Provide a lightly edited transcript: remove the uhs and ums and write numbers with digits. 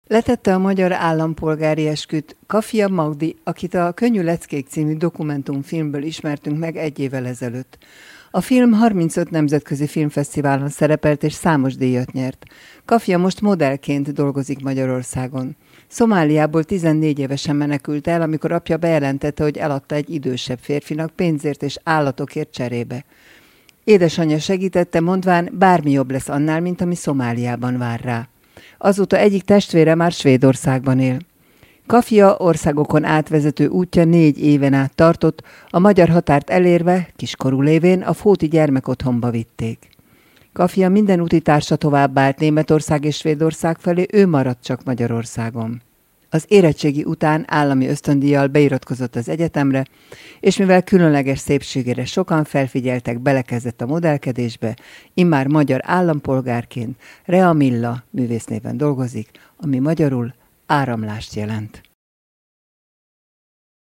Letette a magyar állampolgári esküt Kafia Magdi, akit a Könnyű leckék című dokumentumfilmből ismertünk meg 1 évvel ezelőtt. A film 35 nemzetközi filmfesztiválon szerepelt és számos díjat nyert. Kafia most modellként dolgozik Magyarországon. Szomáliából 14 évesen menekült el, amikor apja bejelentette, hogy eladta egy idősebb férfinak pénzért és állatokért cserébe. Édesanyja segítette, mondván, bármi jobb lesz annál, mint ami Szomáliában vár rá. Azóta egyik testvére már Svédországban él. Kafia országokon átvezető útja 4 éven át tartott, a magyar határt elérve, kiskorú lévén a Fóti gyermekotthonba vitték. Kafia minden úti társa továbbált Németország és Svédország felé, ő maradt csak Magyarországon. Az érettségi után állami ösztöndíjjal beiratkozott az egyetemre, és mivel különleges szépségére sokan felfigyeltek, belekezdett a modellkedésbe, immár magyar állampolgárként Rea Milla művésznéven dolgozik, ami magyarul áramlást jelent.